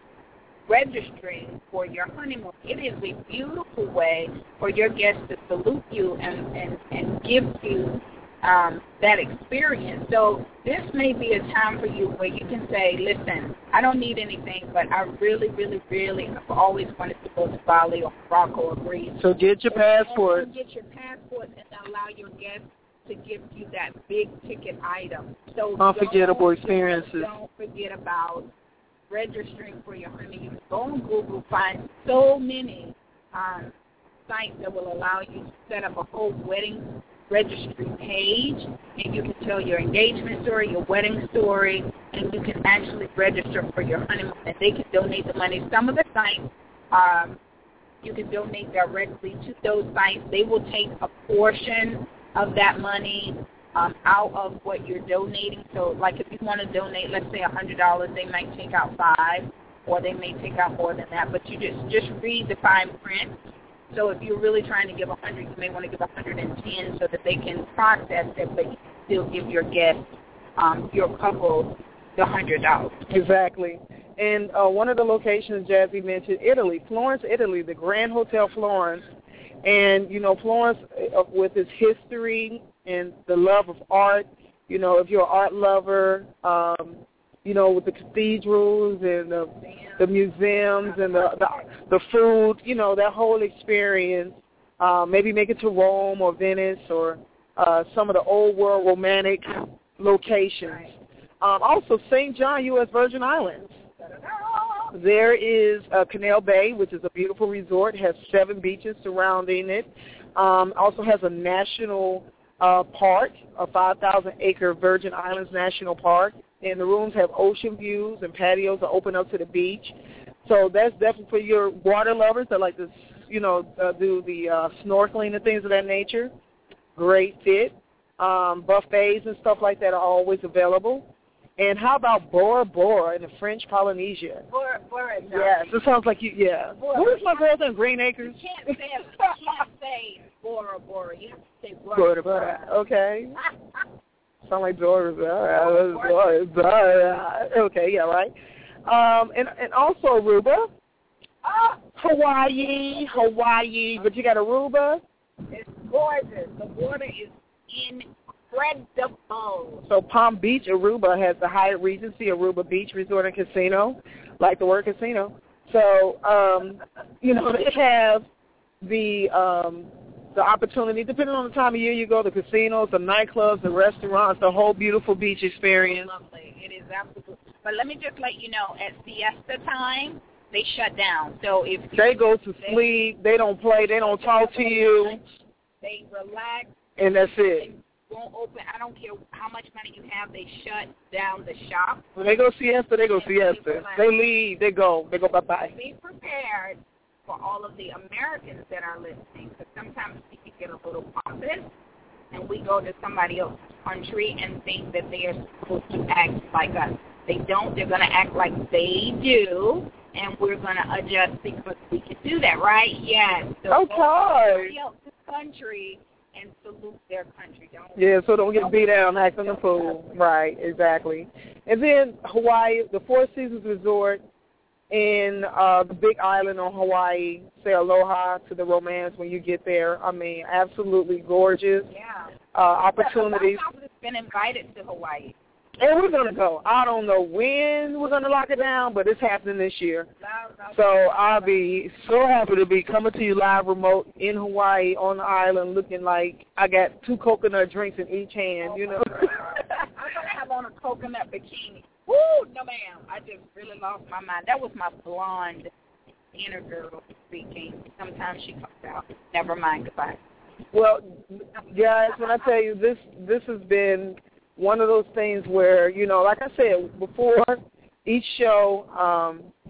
Speaker 1: registering for your honeymoon. It is a beautiful way for your guests to salute you and, and, and give you um, that experience. So this may be a time for you where you can say, listen, I don't need anything, but I really, really, really have always wanted to go to Bali or Morocco or Greece.
Speaker 2: So get your passport.
Speaker 1: And get your passport and allow your guests to give you that big ticket item. So
Speaker 2: unforgettable experiences.
Speaker 1: Don't forget about registering for your honeymoon. You can go on Google, find so many um, sites that will allow you to set up a whole wedding registry page, and you can tell your engagement story, your wedding story, and you can actually register for your honeymoon, and they can donate the money. Some of the sites, um, you can donate directly to those sites. They will take a portion of that money Um, out of what you're donating. So, like if you want to donate, let's say one hundred dollars, they might take out five, or they may take out more than that. But you just, just read the fine print. So if you're really trying to give one hundred, you may want to give one hundred ten so that they can process it, but you still give your guests, um, your couple, the one hundred dollars.
Speaker 2: Exactly. And uh, one of the locations Jazzy mentioned, Italy, Florence, Italy, the Grand Hotel Florence. And, you know, Florence, uh, with its history and the love of art, you know, if you're an art lover, um, you know, with the cathedrals and the, the museums and the, the the food, you know, that whole experience, uh, maybe make it to Rome or Venice or uh, some of the old world romantic locations. Um, also, Saint John, U S Virgin Islands. There is uh, Canal Bay, which is a beautiful resort, has seven beaches surrounding it. Um, also has a national uh, park, a five thousand acre Virgin Islands National Park, and the rooms have ocean views and patios that open up to the beach. So that's definitely for your water lovers that like to, you know, uh, do the uh, snorkeling and things of that nature. Great fit. Um, buffets and stuff like that are always available. And how about Bora Bora in the French Polynesia?
Speaker 1: Bora Bora.
Speaker 2: Yes, it sounds like you, yeah.
Speaker 1: Bora.
Speaker 2: What is my girl in Green Acres?
Speaker 1: You can't say, you can't say Bora Bora. You have to say Bora
Speaker 2: Bora.
Speaker 1: Bora.
Speaker 2: Okay. Sound like Dora. Bora. Bora. Okay, yeah, right. Um, and, and also Aruba.
Speaker 1: Oh.
Speaker 2: Hawaii, Hawaii. But you got Aruba.
Speaker 1: It's gorgeous. The water is incredible.
Speaker 2: So Palm Beach, Aruba has the Hyatt Regency Aruba Beach Resort and Casino, like the word casino. So, um, you know, they have the um, the opportunity, depending on the time of year you go, the casinos, the nightclubs, the restaurants, the whole beautiful beach experience.
Speaker 1: Lovely. It is absolutely. But let me just let you know, at siesta time, they shut down. So if
Speaker 2: they go to sleep, they don't play, they don't talk to you.
Speaker 1: They relax.
Speaker 2: And that's it.
Speaker 1: They won't open. I don't care how much money you have. They shut down the shop.
Speaker 2: When they go siesta, they go siesta. They leave. They go. They go bye-bye.
Speaker 1: Be prepared for all of the Americans that are listening, because sometimes we can get a little pompous, and we go to somebody else's country and think that they are supposed to act like us. They don't. They're going to act like they do, and we're going to adjust because we can do that, right? Yes. So
Speaker 2: okay.
Speaker 1: Go to somebody else's country and salute their country. Don't
Speaker 2: yeah, so don't get beat down acting a fool. Right, exactly. And then Hawaii, the Four Seasons Resort in uh, the Big Island on Hawaii. Say aloha to the romance when you get there. I mean, absolutely gorgeous.
Speaker 1: Yeah.
Speaker 2: Uh, opportunities.
Speaker 1: I've been invited to Hawaii.
Speaker 2: And we're going to go. I don't know when we're going to lock it down, but it's happening this year. So I'll be so happy to be coming to you live remote in Hawaii on the island looking like I got two coconut drinks in each hand, you know.
Speaker 1: I'm going to have on a coconut bikini. Woo! No, ma'am. I just really lost my mind. That was my blonde inner girl speaking. Sometimes she comes out. Never mind. Goodbye.
Speaker 2: Well, guys, when I tell you this, this has been one of those things where, you know, like I said before, each show um,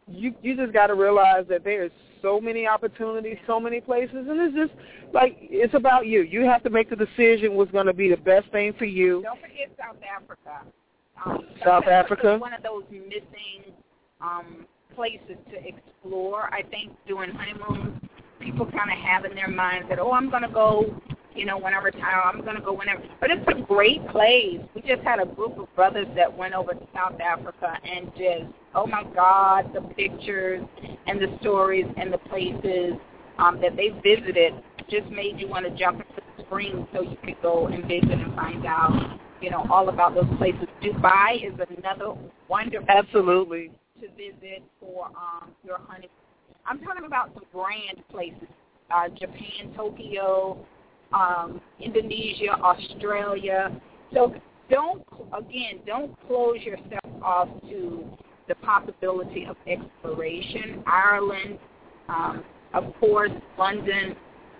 Speaker 2: you you just got to realize that there's so many opportunities, so many places, and it's just like it's about you. You have to make the decision what's going to be the best thing for you.
Speaker 1: Don't forget South Africa. Um,
Speaker 2: South Africa.
Speaker 1: One of those missing um, places to explore. I think during honeymoons, people kind of have in their minds that, oh, I'm going to go, you know, when I retire, I'm going to go whenever. But it's a great place. We just had a group of brothers that went over to South Africa and just, oh, my God, the pictures and the stories and the places um, that they visited just made you want to jump into the screen so you could go and visit and find out, you know, all about those places. Dubai is another wonderful
Speaker 2: Absolutely.
Speaker 1: place to visit for um, your honeymoon. I'm talking about some grand places, uh, Japan, Tokyo, um, Indonesia, Australia. So don't, again, don't close yourself off to the possibility of exploration. Ireland, um, of course, London.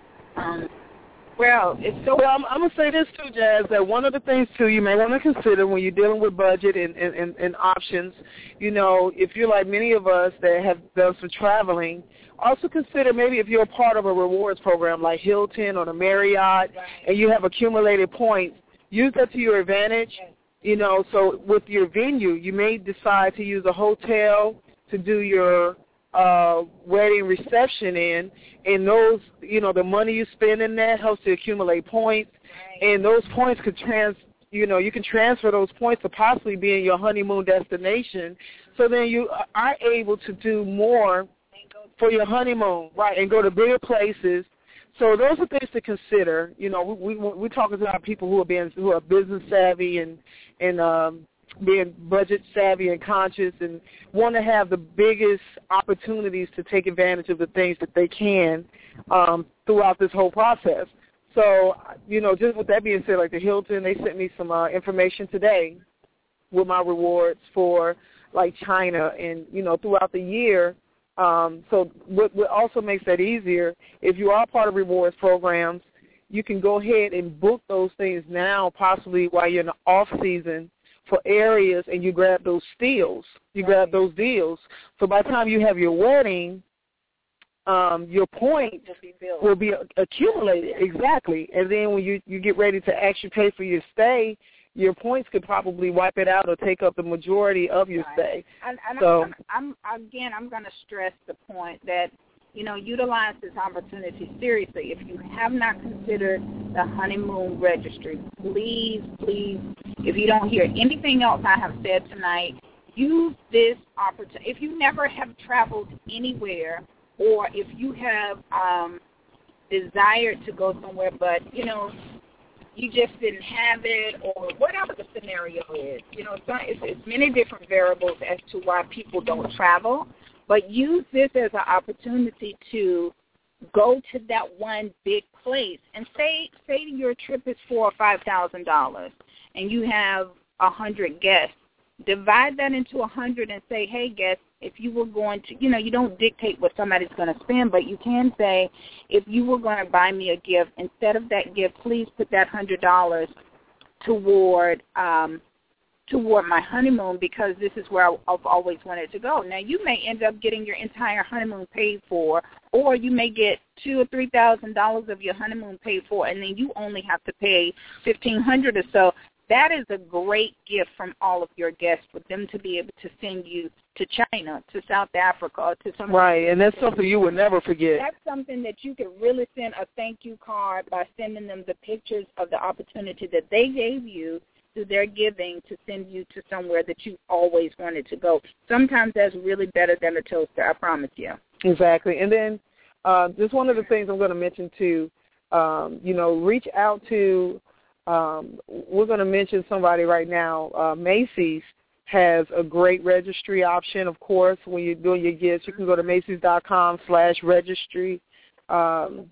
Speaker 1: Um, well, it's so.
Speaker 2: Well, I'm, I'm going to say this too, Jazz, that one of the things too you may want to consider when you're dealing with budget and, and, and, and options, you know, if you're like many of us that have done some traveling, also consider maybe if you're a part of a rewards program like Hilton or the Marriott,
Speaker 1: right,
Speaker 2: and you have accumulated points, use that to your advantage.
Speaker 1: Yes.
Speaker 2: You know, so with your venue, you may decide to use a hotel to do your uh, wedding reception in, and those, you know, the money you spend in that helps to accumulate points,
Speaker 1: right,
Speaker 2: and those points could trans, you know, you can transfer those points to possibly be in your honeymoon destination, so then you are able to do more for your honeymoon, right, and go to bigger places. So those are things to consider. You know, we, we, we're talking about people who are being who are business savvy and and um, being budget savvy and conscious and want to have the biggest opportunities to take advantage of the things that they can um, throughout this whole process. So, you know, just with that being said, like the Hilton, they sent me some uh, information today with my rewards for like China, and you know, throughout the year. Um, so what, what also makes that easier, if you are part of rewards programs, you can go ahead and book those things now, possibly while you're in the off season for areas, and you grab those steals. You
Speaker 1: right.
Speaker 2: grab those deals. So by the time you have your wedding, um, your points
Speaker 1: will be, built.
Speaker 2: will be accumulated.
Speaker 1: Yeah.
Speaker 2: Exactly. And then when you, you get ready to actually pay for your stay, your points could probably wipe it out or take up the majority of your
Speaker 1: right.
Speaker 2: stay.
Speaker 1: And, and
Speaker 2: so,
Speaker 1: I'm, I'm again, I'm going to stress the point that, you know, utilize this opportunity seriously. If you have not considered the honeymoon registry, please, please, if you don't hear anything else I have said tonight, use this opportunity. If you never have traveled anywhere, or if you have um, desired to go somewhere, but, you know, you just didn't have it, or whatever the scenario is. You know, it's, not, it's, it's many different variables as to why people don't travel, but use this as an opportunity to go to that one big place. And say say your trip is four or five thousand dollars, and you have a hundred guests. Divide that into a hundred and say, hey, guests, if you were going to, you know, you don't dictate what somebody's going to spend, but you can say, if you were going to buy me a gift, instead of that gift, please put that one hundred dollars toward um, toward my honeymoon, because this is where I've always wanted to go. Now, you may end up getting your entire honeymoon paid for, or you may get two thousand or three thousand dollars of your honeymoon paid for, and then you only have to pay fifteen hundred dollars or so. That is a great gift from all of your guests, for them to be able to send you to China, to South Africa, or to some.
Speaker 2: Right, and that's something you would never forget.
Speaker 1: That's something that you could really send a thank you card by sending them the pictures of the opportunity that they gave you through their giving to send you to somewhere that you always wanted to go. Sometimes that's really better than a toaster, I promise you.
Speaker 2: Exactly. And then uh, just one of the things I'm going to mention too, um, you know, reach out to, um, we're going to mention somebody right now, uh, Macy's has a great registry option, of course. When you're doing your gifts, you can go to Macy's.com slash registry um,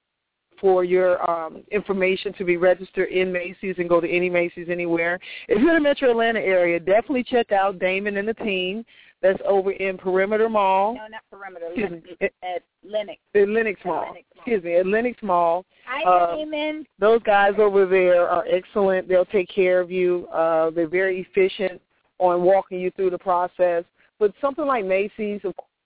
Speaker 2: for your um, information to be registered in Macy's, and go to any Macy's anywhere. If you're in the Metro Atlanta area, definitely check out Damon and the team. That's over in Perimeter Mall.
Speaker 1: No, not Perimeter.
Speaker 2: Excuse
Speaker 1: Lenox,
Speaker 2: me.
Speaker 1: At Lenox.
Speaker 2: At Lenox Mall.
Speaker 1: At Lenox Mall.
Speaker 2: Excuse me, at Lenox Mall.
Speaker 1: Hi,
Speaker 2: uh,
Speaker 1: Damon.
Speaker 2: Those guys over there are excellent. They'll take care of you. Uh, they're very efficient on walking you through the process. But something like Macy's,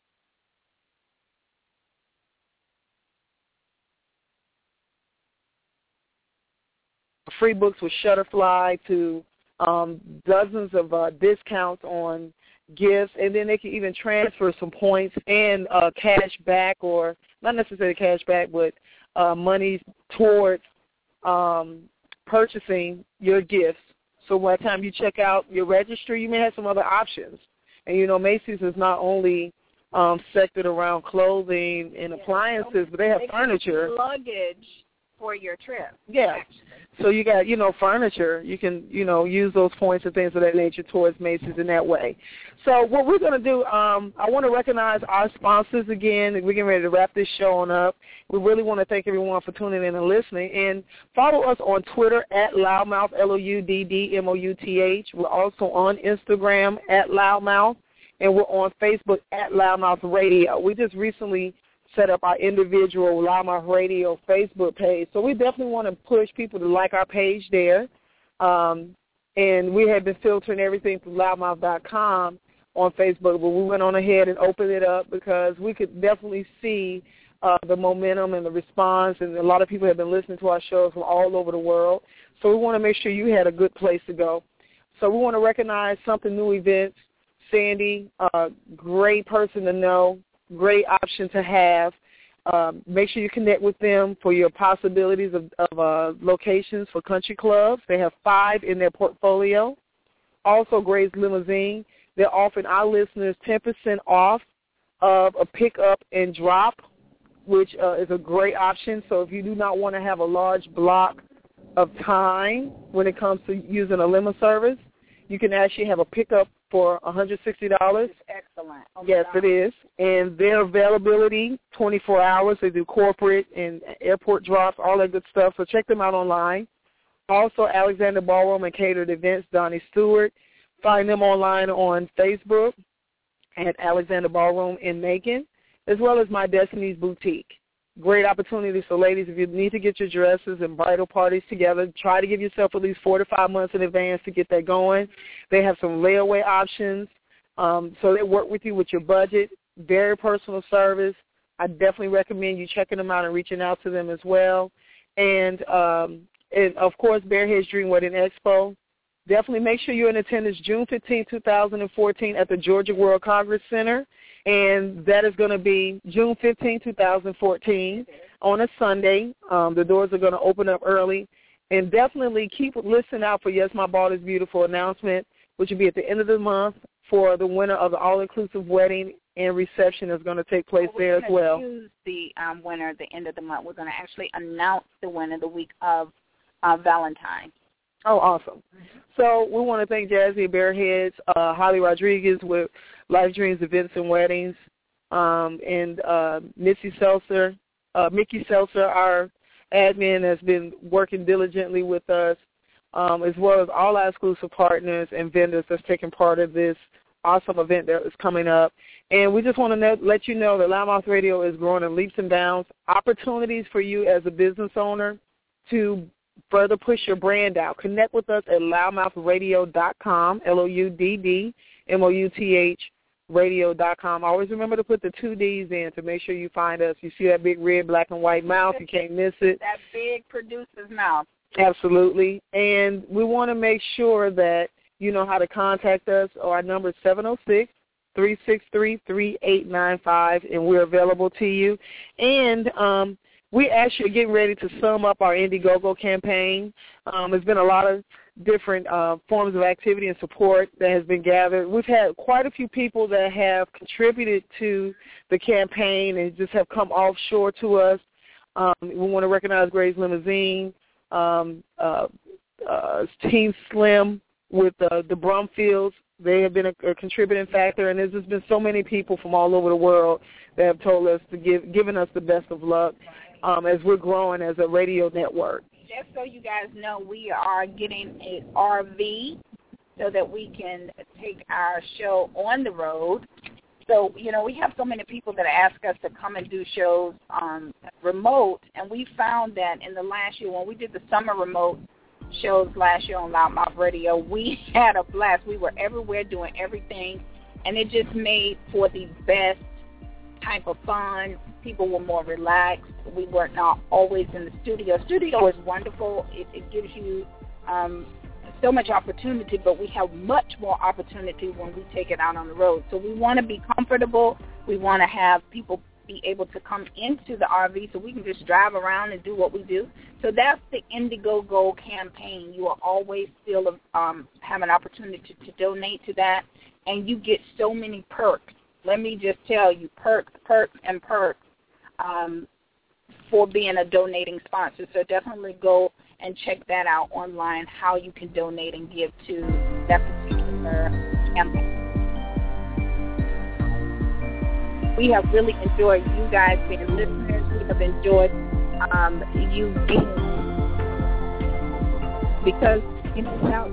Speaker 2: free books with Shutterfly to um, dozens of uh, discounts on gifts, and then they can even transfer some points and uh, cash back, or not necessarily cash back, but uh, money towards um, purchasing your gifts. So by the time you check out your registry, you may have some other options. And, you know, Macy's is not only um, sectored around clothing and yeah. appliances, but they have they furniture.
Speaker 1: Luggage for your trip.
Speaker 2: Yeah.
Speaker 1: Actually.
Speaker 2: So you got, you know, furniture. You can, you know, use those points and things of that nature towards Macy's in that way. So what we're going to do, um, I want to recognize our sponsors again. We're getting ready to wrap this show on up. We really want to thank everyone for tuning in and listening. And follow us on Twitter at Loudmouth, L O U D D M O U T H. We're also on Instagram at Loudmouth. And we're on Facebook at Loudmouth Radio. We just recently set up our individual Loudmouth Radio Facebook page. So we definitely want to push people to like our page there. Um, and we have been filtering everything through loudmouth dot com on Facebook, but we went on ahead and opened it up because we could definitely see uh, the momentum and the response, and a lot of people have been listening to our shows from all over the world. So we want to make sure you had a good place to go. So we want to recognize Something New Events. Sandy, uh, great person to know, great option to have. Um, make sure you connect with them for your possibilities of, of uh, locations for country clubs. They have five in their portfolio. Also, Gray's Limousine. They're offering our listeners ten percent off of a pickup and drop, which uh, is a great option. So if you do not want to have a large block of time when it comes to using a limo service, you can actually have a pickup for one hundred sixty dollars.
Speaker 1: Excellent. Oh
Speaker 2: yes, it is. And their availability, twenty-four hours. They do corporate and airport drops, all that good stuff. So check them out online. Also, Alexander Ballroom and Catered Events, Donnie Stewart. Find them online on Facebook at Alexander Ballroom in Macon, as well as My Destiny's Boutique. Great opportunity. So, ladies, if you need to get your dresses and bridal parties together, try to give yourself at least four to five months in advance to get that going. They have some layaway options, um, so they work with you with your budget. Very personal service. I definitely recommend you checking them out and reaching out to them as well. And, um, and of course, Barehead's Dream Wedding Expo. Definitely make sure you're in attendance June fifteenth, twenty fourteen at the Georgia World Congress Center. And that is going to be June fifteenth, twenty fourteen, on a Sunday. Um, the doors are going to open up early. And definitely keep listening out for Yes, My Ball is Beautiful announcement, which will be at the end of the month for the winner of the all-inclusive wedding and reception is going to take place
Speaker 1: well,
Speaker 2: there as well.
Speaker 1: We're going to choose the um, winner at the end of the month. We're going to actually announce the winner the week of uh, Valentine's.
Speaker 2: Oh, awesome. Mm-hmm. So we want to thank Jazzy at Bareheads, uh, Holly Rodriguez with Life Dreams Events and Weddings, um, and uh, Missy Seltzer, uh, Mickey Seltzer, our admin, has been working diligently with us, um, as well as all our exclusive partners and vendors that's taking part of this awesome event that is coming up. And we just want to know, let you know that Loudmouth Radio is growing in leaps and bounds. Opportunities for you as a business owner to further push your brand out. Connect with us at loudmouth radio dot com, L O U D D M O U T H, radio dot com. Always remember to put the two D's in to make sure you find us. You see that big red, black, and white mouth, you can't miss it.
Speaker 1: That big producer's mouth.
Speaker 2: Absolutely. And we want to make sure that you know how to contact us. Our number is seven oh six, three six three, three eight nine five, and we're available to you. And um, we actually are getting ready to sum up our Indiegogo campaign. Um, there's been a lot of different uh, forms of activity and support that has been gathered. We've had quite a few people that have contributed to the campaign and just have come offshore to us. Um, we want to recognize Gray's Limousine, um, uh, uh, Team Slim with uh, the Brumfields. They have been a, a contributing factor, and there's just been so many people from all over the world that have told us to give, given us the best of luck um, as we're growing as a radio network.
Speaker 1: Just so you guys know, we are getting an R V so that we can take our show on the road. So, you know, we have so many people that ask us to come and do shows um, remote, and we found that in the last year when we did the summer remote shows last year on Loudmouth Radio, we had a blast. We were everywhere doing everything, and it just made for the best type of fun. people were more relaxed. We were not always in the studio. Studio is wonderful. It, it gives you um, so much opportunity, but we have much more opportunity when we take it out on the road. So we want to be comfortable. We want to have people be able to come into the R V so we can just drive around and do what we do. So that's the Indiegogo campaign. You will always still um, have an opportunity to, to donate to that, and you get so many perks. Let me just tell you, perks, perks, and perks um, for being a donating sponsor. So definitely go and check that out online, how you can donate and give to that particular campaign. We have really enjoyed you guys being listeners. We have enjoyed um, you being, because, you know, without,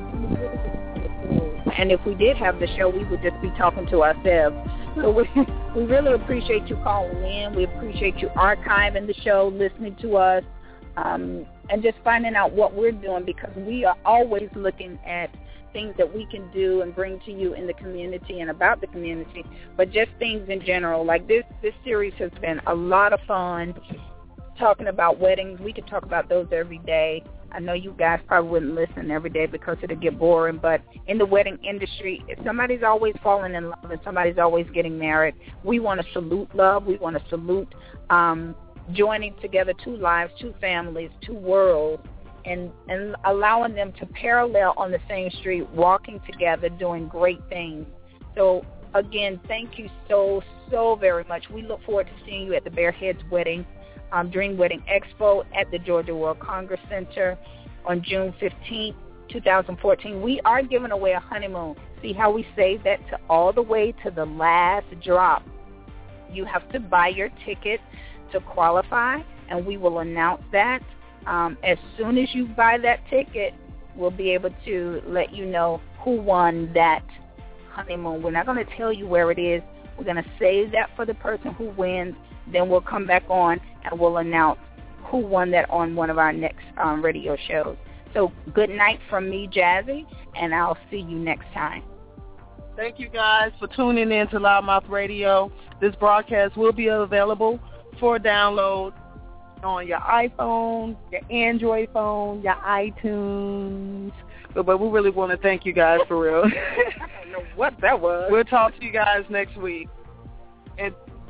Speaker 1: and if we did have the show, we would just be talking to ourselves. So we, we really appreciate you calling in. We appreciate you archiving the show, listening to us, um, and just finding out what we're doing, because we are always looking at things that we can do and bring to you in the community and about the community, but just things in general. Like this, this series has been a lot of fun talking about weddings. We could talk about those every day. I know you guys probably wouldn't listen every day because it'll get boring, but in the wedding industry, somebody's always falling in love and somebody's always getting married. We want to salute love. We want to salute um, joining together two lives, two families, two worlds, and, and allowing them to parallel on the same street, walking together, doing great things. So, again, thank you so, so very much. We look forward to seeing you at the Bareheads Wedding, um, Dream Wedding Expo at the Georgia World Congress Center on June fifteenth, twenty fourteen. We are giving away a honeymoon. See how we save that to all the way to the last drop. You have to buy your ticket to qualify, and we will announce that. Um, as soon as you buy that ticket, we'll be able to let you know who won that honeymoon. We're not going to tell you where it is. We're going to save that for the person who wins. Then we'll come back on and we'll announce who won that on one of our next um, radio shows. So good night from me, Jazzy, and I'll see you next time.
Speaker 2: Thank you guys for tuning in to Loudmouth Radio. This broadcast will be available for download on your iPhone, your Android phone, your iTunes. But, but we really want to thank you guys for real.
Speaker 1: I don't know what that was.
Speaker 2: We'll talk to you guys next week. And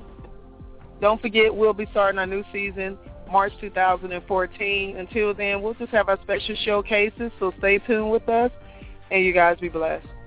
Speaker 2: don't forget, we'll be starting our new season March two thousand fourteen. Until then, we'll just have our special showcases, so stay tuned with us, and you guys be blessed.